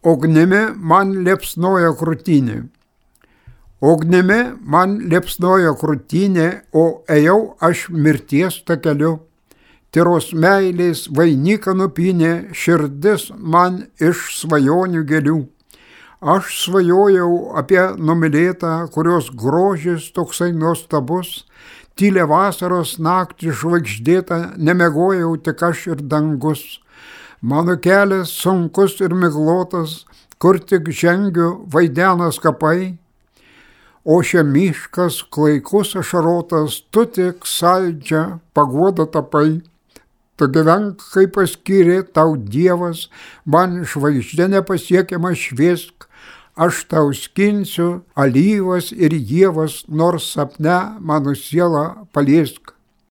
Ugnimi man liepsnojo krūtinė. Ugnimi man liepsnojo krūtinė, o ėjau aš mirties takeliu. Tyros meilės vainiką nupynė širdis man iš svajonių gėlių. Aš svajojau apie numylėtą, kurios grožis toksai nuostabus. Tylę vasaros naktį žvaigždėtą nemiegojau tik aš ir dangus. Mano kelias sunkus ir miglotas, kur tik žengiu vaidenas kapai. O šia miškas klaikus ašarotas, tu tik saldžia paguoda tapai. Tu gyvenk, kaip paskyrė tau Dievas, man žvaigždė nepasiekiama šviesk. Aš tau skinsiu alyvas ir ievas, nors sapne mano sielą paliesk.